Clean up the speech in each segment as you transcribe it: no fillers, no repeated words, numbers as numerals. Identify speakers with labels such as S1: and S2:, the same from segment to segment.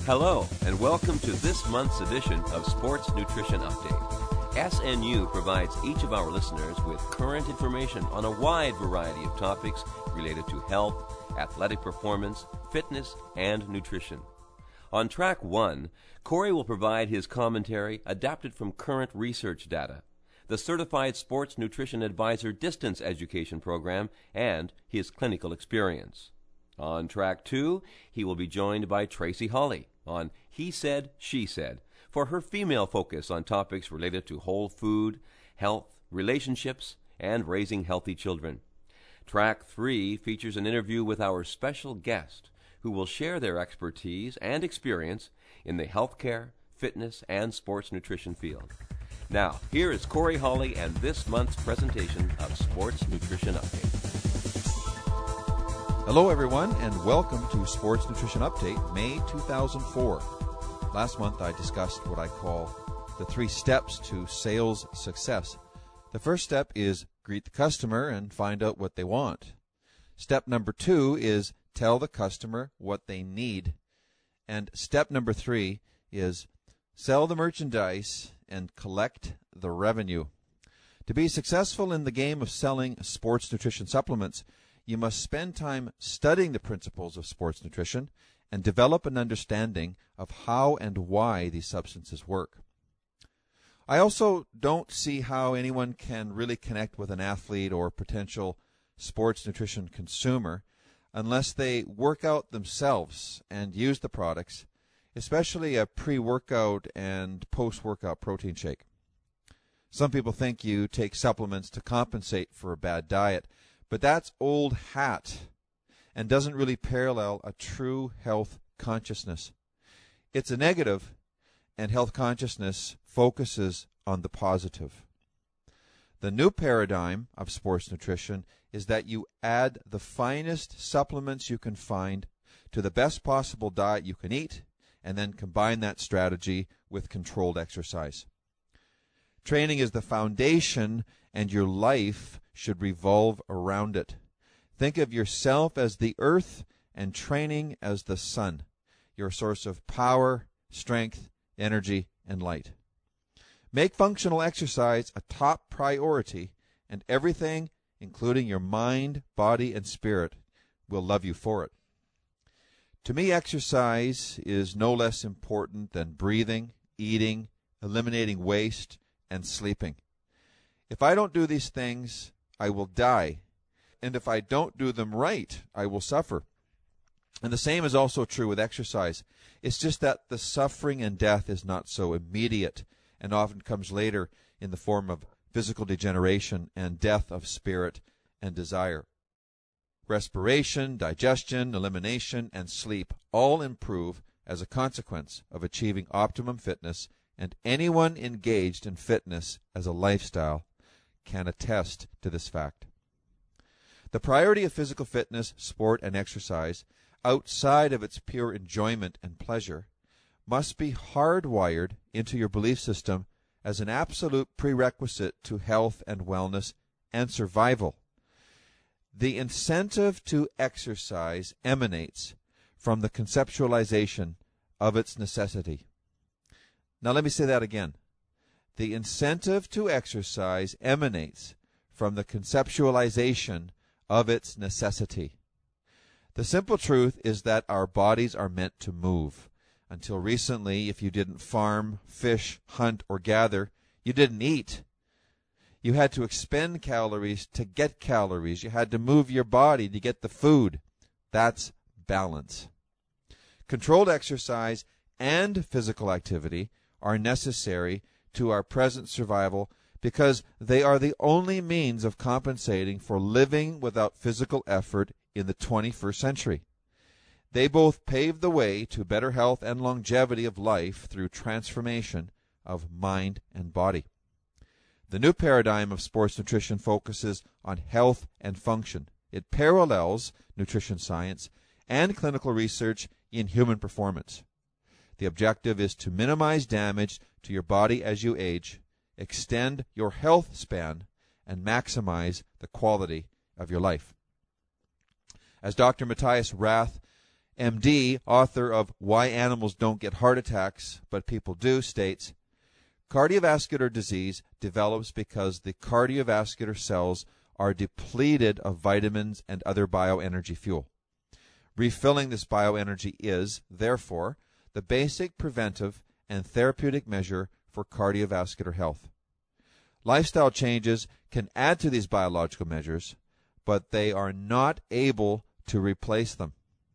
S1: Hello, and welcome to this month's edition of Sports Nutrition Update. SNU provides each of our listeners with current information on a wide variety of topics related to health, athletic performance, fitness, and nutrition. On Track 1, Corey will provide his commentary adapted from current research data, the Certified Sports Nutrition Advisor Distance Education Program, and his clinical experience. On Track 2, he will be joined by Tracy Hawley on He Said, She Said for her female focus on topics related to whole food, health, relationships, and raising healthy children. Track 3 features an interview with our special guest who will share their expertise and experience in the healthcare, fitness, and sports nutrition field. Now, here is Corey Hawley and this month's presentation of Sports Nutrition Update.
S2: Hello, everyone, and welcome to Sports Nutrition Update, May 2004. Last month, I discussed what I call the 3 steps to sales success. The first step is greet the customer and find out what they want. Step number 2 is tell the customer what they need. And step number 3 is sell the merchandise and collect the revenue. To be successful in the game of selling sports nutrition supplements, you must spend time studying the principles of sports nutrition and develop an understanding of how and why these substances work. I also don't see how anyone can really connect with an athlete or potential sports nutrition consumer unless they work out themselves and use the products, especially a pre-workout and post-workout protein shake. Some people think you take supplements to compensate for a bad diet, but that's old hat and doesn't really parallel a true health consciousness. It's a negative, and health consciousness focuses on the positive. The new paradigm of sports nutrition is that you add the finest supplements you can find to the best possible diet you can eat, and then combine that strategy with controlled exercise. Training is the foundation, and your life should revolve around it. Think of yourself as the earth and training as the sun, your source of power, strength, energy, and light. Make functional exercise a top priority, and everything, including your mind, body, and spirit, will love you for it. To me, exercise is no less important than breathing, eating, eliminating waste, and sleeping. If I don't do these things, I will die. And if I don't do them right, I will suffer. And the same is also true with exercise. It's just that the suffering and death is not so immediate and often comes later in the form of physical degeneration and death of spirit and desire. Respiration, digestion, elimination, and sleep all improve as a consequence of achieving optimum fitness, and anyone engaged in fitness as a lifestyle can attest to this fact. The priority of physical fitness, sport, and exercise, outside of its pure enjoyment and pleasure, must be hardwired into your belief system as an absolute prerequisite to health and wellness and survival. The incentive to exercise emanates from the conceptualization of its necessity. Now let me say that again. The incentive to exercise emanates from the conceptualization of its necessity. The simple truth is that our bodies are meant to move. Until recently, if you didn't farm, fish, hunt, or gather, you didn't eat. You had to expend calories to get calories. You had to move your body to get the food. That's balance. Controlled exercise and physical activity are necessary to our present survival because they are the only means of compensating for living without physical effort in the 21st century. They both pave the way to better health and longevity of life through transformation of mind and body. The new paradigm of sports nutrition focuses on health and function. It parallels nutrition science and clinical research in human performance. The objective is to minimize damage to your body as you age, extend your health span, and maximize the quality of your life. As Dr. Matthias Rath MD, author of Why Animals Don't Get Heart Attacks But People Do, states, cardiovascular disease develops because the cardiovascular cells are depleted of vitamins and other bioenergy fuel. Refilling this bioenergy is, therefore, the basic preventive and therapeutic measure for cardiovascular health. Lifestyle changes can add to these biological measures, but they are not able to replace them.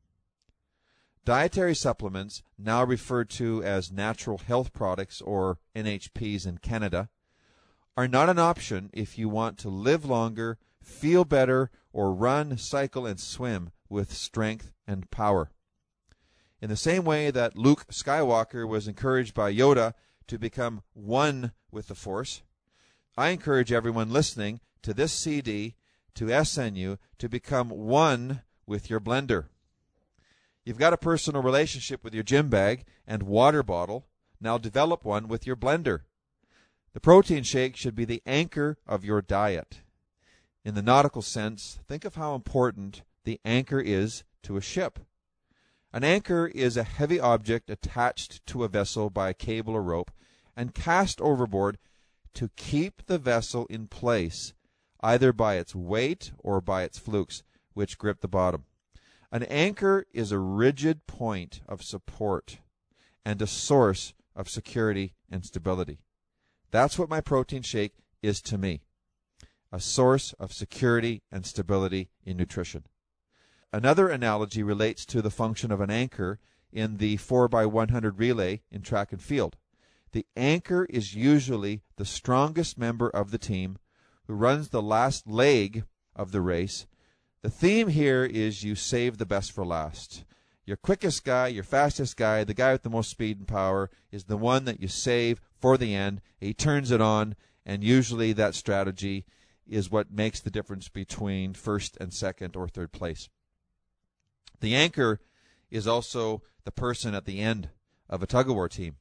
S2: Dietary supplements, now referred to as natural health products or NHPs in Canada, are not an option if you want to live longer, feel better, or run, cycle, and swim with strength and power. In the same way that Luke Skywalker was encouraged by Yoda to become one with the Force, I encourage everyone listening to this CD, to SNU, to become one with your blender. You've got a personal relationship with your gym bag and water bottle. Now develop one with your blender. The protein shake should be the anchor of your diet. In the nautical sense, think of how important the anchor is to a ship. An anchor is a heavy object attached to a vessel by a cable or rope and cast overboard to keep the vessel in place, either by its weight or by its flukes, which grip the bottom. An anchor is a rigid point of support and a source of security and stability. That's what my protein shake is to me, a source of security and stability in nutrition. Another analogy relates to the function of an anchor in the 4x100 relay in track and field. The anchor is usually the strongest member of the team who runs the last leg of the race. The theme here is you save the best for last. Your quickest guy, your fastest guy, the guy with the most speed and power is the one that you save for the end. He turns it on, and usually that strategy is what makes the difference between first and second or third place. The anchor is also the person at the end of a tug-of-war team.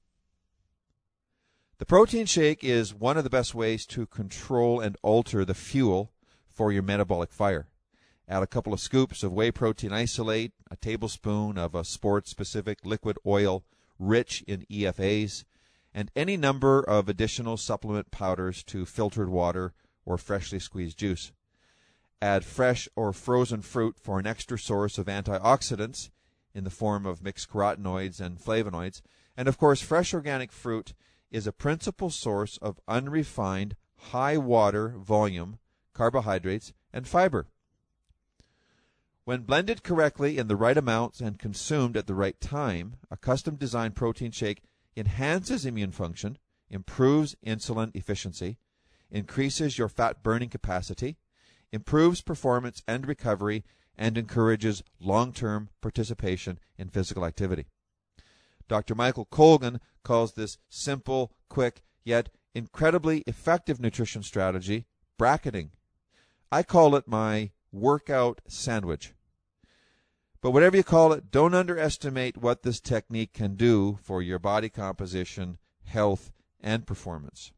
S2: The protein shake is one of the best ways to control and alter the fuel for your metabolic fire. Add a couple of scoops of whey protein isolate, a tablespoon of a sports-specific liquid oil rich in EFAs, and any number of additional supplement powders to filtered water or freshly squeezed juice. Add fresh or frozen fruit for an extra source of antioxidants in the form of mixed carotenoids and flavonoids. And of course, fresh organic fruit is a principal source of unrefined, high water volume carbohydrates and fiber. When blended correctly in the right amounts and consumed at the right time, a custom-designed protein shake enhances immune function, improves insulin efficiency, increases your fat-burning capacity, improves performance and recovery, and encourages long-term participation in physical activity. Dr. Michael Colgan calls this simple, quick, yet incredibly effective nutrition strategy bracketing. I call it my workout sandwich. But whatever you call it, don't underestimate what this technique can do for your body composition, health, and performance.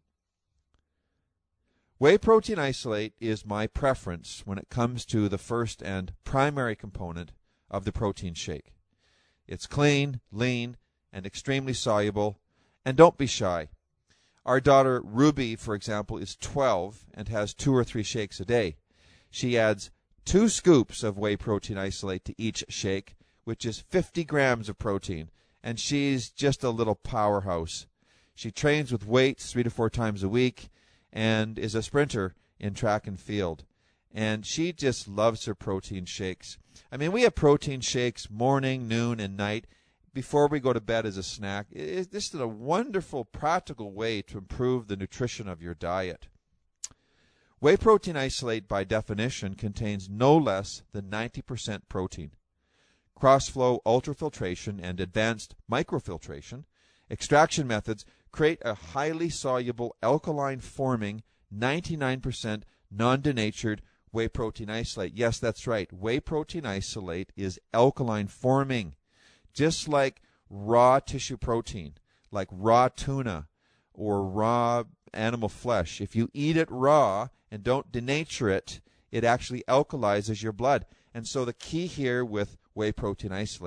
S2: Whey protein isolate is my preference when it comes to the first and primary component of the protein shake. It's clean, lean, and extremely soluble, and don't be shy. Our daughter Ruby, for example, is 12 and has 2 or 3 shakes a day. She adds 2 scoops of whey protein isolate to each shake, which is 50 grams of protein, and she's just a little powerhouse. She trains with weights 3 to 4 times a week and is a sprinter in track and field. And she just loves her protein shakes. I mean, we have protein shakes morning, noon, and night before we go to bed as a snack. This is a wonderful, practical way to improve the nutrition of your diet. Whey protein isolate, by definition, contains no less than 90% protein. Cross-flow ultrafiltration and advanced microfiltration extraction methods create a highly soluble, alkaline-forming, 99% non-denatured whey protein isolate. Yes, that's right. Whey protein isolate is alkaline-forming, just like raw tissue protein, like raw tuna or raw animal flesh. If you eat it raw and don't denature it, it actually alkalizes your blood. And so the key here with whey protein isolate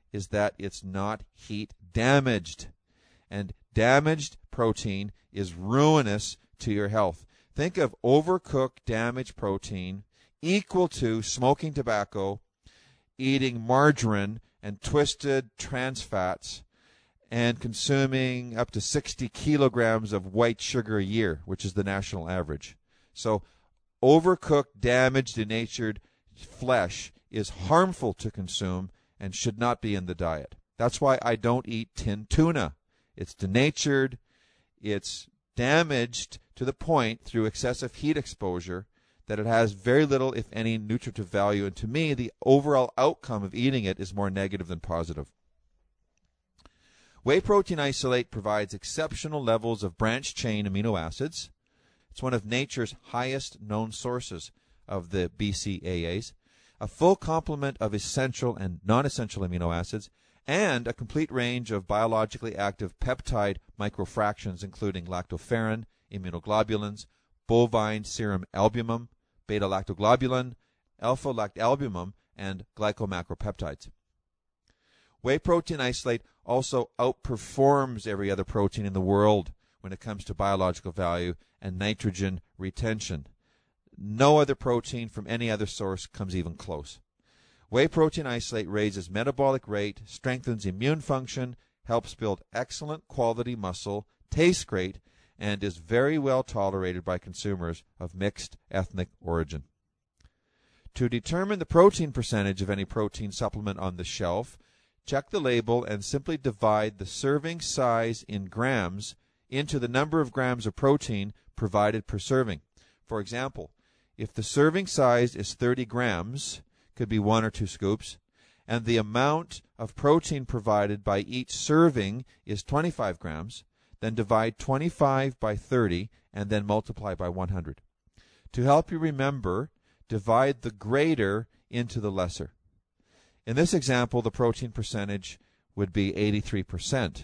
S2: is that it's not heat damaged. And damaged protein is ruinous to your health. Think of overcooked damaged protein equal to smoking tobacco, eating margarine and twisted trans fats, and consuming up to 60 kilograms of white sugar a year, which is the national average. So overcooked, damaged, denatured flesh is harmful to consume and should not be in the diet. That's why I don't eat tinned tuna. It's denatured, it's damaged to the point through excessive heat exposure that it has very little, if any, nutritive value. And to me, the overall outcome of eating it is more negative than positive. Whey protein isolate provides exceptional levels of branched-chain amino acids. It's one of nature's highest known sources of the BCAAs, a full complement of essential and non-essential amino acids, and a complete range of biologically active peptide microfractions, including lactoferrin, immunoglobulins, bovine serum albumin, beta-lactoglobulin, alpha-lactalbumin, and glycomacropeptides. Whey protein isolate also outperforms every other protein in the world when it comes to biological value and nitrogen retention. No other protein from any other source comes even close. Whey protein isolate raises metabolic rate, strengthens immune function, helps build excellent quality muscle, tastes great, and is very well tolerated by consumers of mixed ethnic origin. To determine the protein percentage of any protein supplement on the shelf, check the label and simply divide the serving size in grams into the number of grams of protein provided per serving. For example, if the serving size is 30 grams, could be 1 or 2 scoops, and the amount of protein provided by each serving is 25 grams, then divide 25 by 30 and then multiply by 100. To help you remember, divide the greater into the lesser. In this example, the protein percentage would be 83%.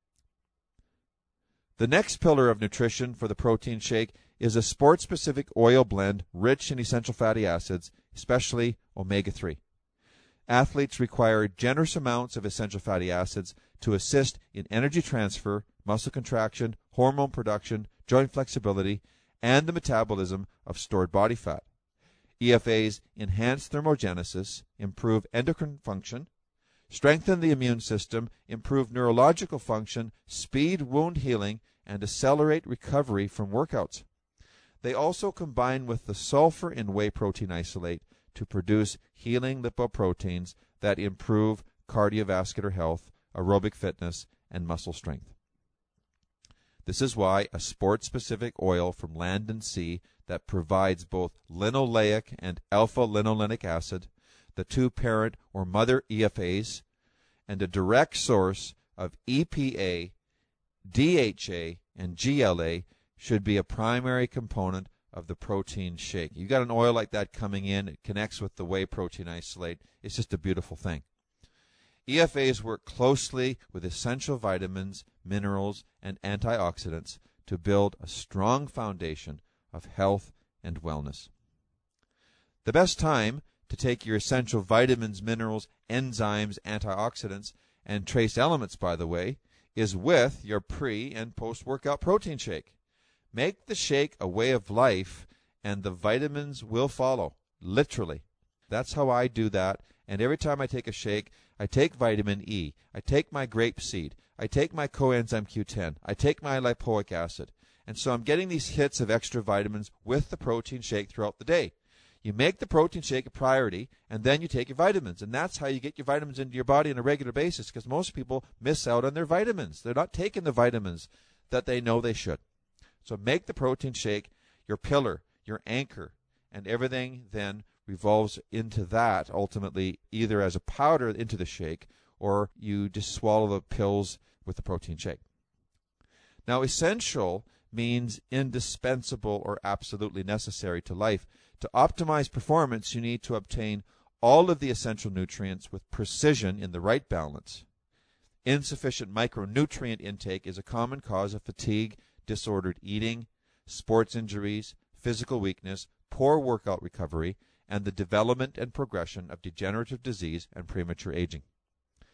S2: The next pillar of nutrition for the protein shake is a sport-specific oil blend rich in essential fatty acids, especially omega-3. Athletes require generous amounts of essential fatty acids to assist in energy transfer, muscle contraction, hormone production, joint flexibility, and the metabolism of stored body fat. EFAs enhance thermogenesis, improve endocrine function, strengthen the immune system, improve neurological function, speed wound healing, and accelerate recovery from workouts. They also combine with the sulfur in whey protein isolate to produce healing lipoproteins that improve cardiovascular health, aerobic fitness, and muscle strength. This is why a sport-specific oil from land and sea that provides both linoleic and alpha-linolenic acid, the two parent or mother EFAs, and a direct source of EPA, DHA, and GLA should be a primary component of the protein shake. You got an oil like that coming in, it connects with the whey protein isolate. It's just a beautiful thing. EFAs work closely with essential vitamins, minerals, and antioxidants to build a strong foundation of health and wellness. The best time to take your essential vitamins, minerals, enzymes, antioxidants, and trace elements, by the way, is with your pre- and post-workout protein shake. Make the shake a way of life, and the vitamins will follow, literally. That's how I do that, and every time I take a shake, I take vitamin E, I take my grape seed, I take my coenzyme Q10, I take my lipoic acid, and so I'm getting these hits of extra vitamins with the protein shake throughout the day. You make the protein shake a priority, and then you take your vitamins, and that's how you get your vitamins into your body on a regular basis, because most people miss out on their vitamins. They're not taking the vitamins that they know they should. So make the protein shake your pillar, your anchor, and everything then revolves into that ultimately, either as a powder into the shake or you just swallow the pills with the protein shake. Now, essential means indispensable or absolutely necessary to life. To optimize performance, you need to obtain all of the essential nutrients with precision in the right balance. Insufficient micronutrient intake is a common cause of fatigue, disordered eating, sports injuries, physical weakness, poor workout recovery, and the development and progression of degenerative disease and premature aging.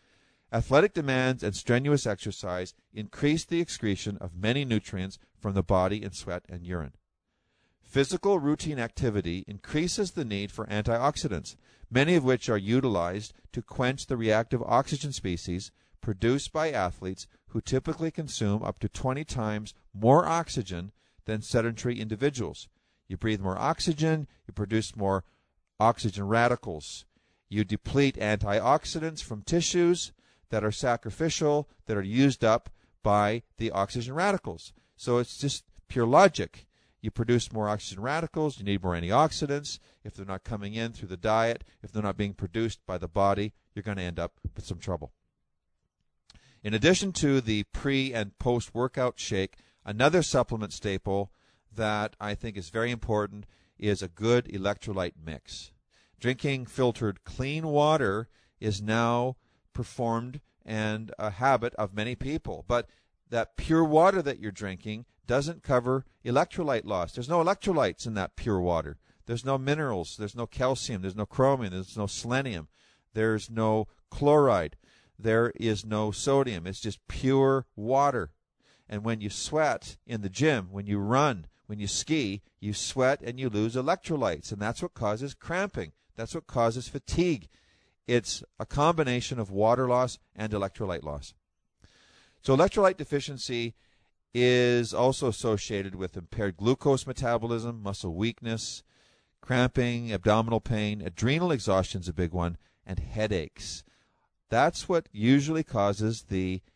S2: Athletic demands and strenuous exercise increase the excretion of many nutrients from the body in sweat and urine. Physical routine activity increases the need for antioxidants, many of which are utilized to quench the reactive oxygen species produced by athletes who typically consume up to 20 times more oxygen than sedentary individuals. You breathe more oxygen, you produce more oxygen radicals. You deplete antioxidants from tissues that are sacrificial, that are used up by the oxygen radicals. So it's just pure logic. You produce more oxygen radicals, you need more antioxidants. If they're not coming in through the diet, if they're not being produced by the body, you're going to end up with some trouble. In addition to the pre- and post-workout shake, another supplement staple that I think is very important is a good electrolyte mix. Drinking filtered clean water is now performed and a habit of many people, but that pure water that you're drinking doesn't cover electrolyte loss. There's no electrolytes in that pure water. There's no minerals, there's no calcium, there's no chromium, there's no selenium, there's no chloride, there is no sodium. It's just pure water. And when you sweat in the gym, when you run, when you ski, you sweat and you lose electrolytes, and that's what causes cramping. That's what causes fatigue. It's a combination of water loss and electrolyte loss. So electrolyte deficiency is also associated with impaired glucose metabolism, muscle weakness, cramping, abdominal pain, adrenal exhaustion is a big one, and headaches. That's what usually causes the